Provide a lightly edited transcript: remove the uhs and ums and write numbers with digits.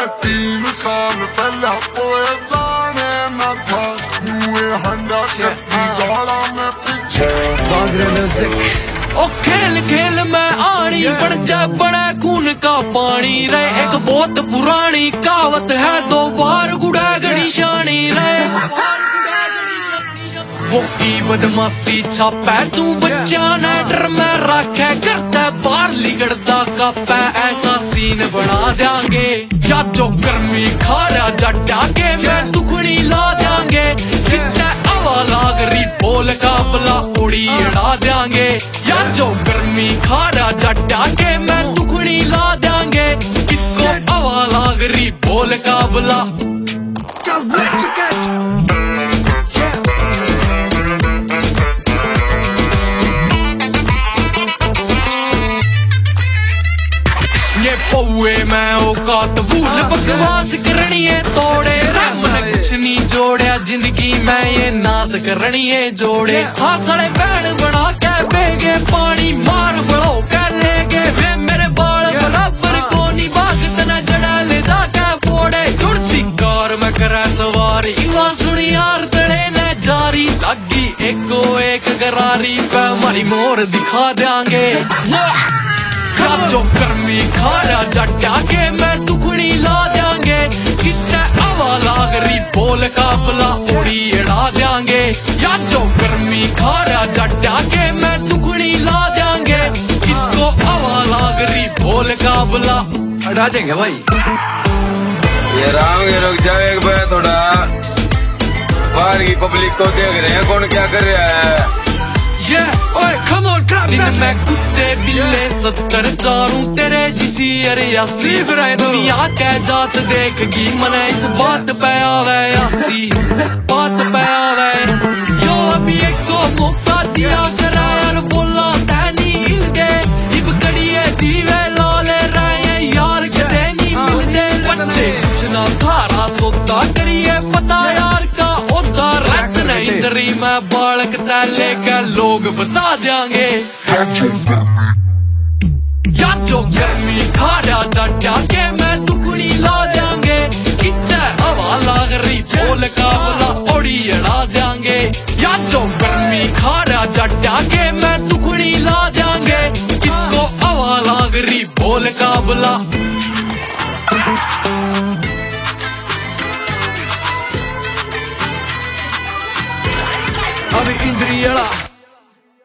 तीन साल पहले पोए जाने न था मुए हंडा करती गाला में पीछे ओ खेल खेल में आनी बन जा बड़ा खून का पानी रहे। एक बहुत पुरानी कहावत है, दो बार गुड़ा गड़ी शानी रहे। वो की बदमाशी छापै तू बच्चा न डर में रखे, करता बाहर लिगड़दा कापै ऐसा सीन बना देंगे। या जो गर्मी खा रहा जटा के मैं दुखनी ला देंगे। कितना हवा लाग रही बोल काबला उड़ी उड़ा देंगे। या जो गर्मी खा रहा जटा के मैं दुखनी ला देंगे। किसको हवा लाग रही बोल काबला पौए मैं औकात भूल बकवास करनी है तोड़े। रब ने कुछ नहीं जोड़िया जिंदगी में ये नास करनी है जोड़े। हाँ साले बैन बना के बेगे पानी मार बड़ो कर लेगे। वे मेरे बाल बराबर को नहीं भागत न जड़ा ले जाके फोड़े। जुड़सी कार में करे सवारी युवा सुनी यार तड़े न जारी। लगी एको एक गरारी पे हमारी मोर दिखा देंगे। जो गर्मी खा रहा जटा के मैं दुखनी ला देंगे। कितना हवा लाग रही बोल काबला उड़ी उड़ा देंगे। या जो गर्मी खा रहा जटा के मैं दुखनी ला देंगे। किसको हवा लाग रही बोल काबला उड़ा देंगे भाई। ये राम ये रुक जाओ एक बार थोड़ा, बाहर की पब्लिक को देख रहे हैं कौन क्या कर रहा है। मैं कुत्ते बिल्ले 70 चारूं तेरे जिसी अरियासी। दुनिया के जात देखेगी मने इस बात पे आवे यासी। बात पे आवे जो अभी एक को मौका दिया करे यार बोला तैनी हिल गए। इब कड़िए दीवे लाले रहे यार कदे नहीं मिलते। बच्चे कुछ ना थारा सोता करिए पता यार का ओदा रत नहीं तरी मैं बालक तैले के लोग बता देंगे। या जो गर्मी खा रहा जटा के मैं दुखनी ला देंगे। कितना हवा लाग रही बोल काबला उड़ी उड़ा देंगे। या जो गर्मी खा रहा जटा के मैं दुखनी ला देंगे। किसको हवा लाग रही बोल काबला अभी इंद्रियला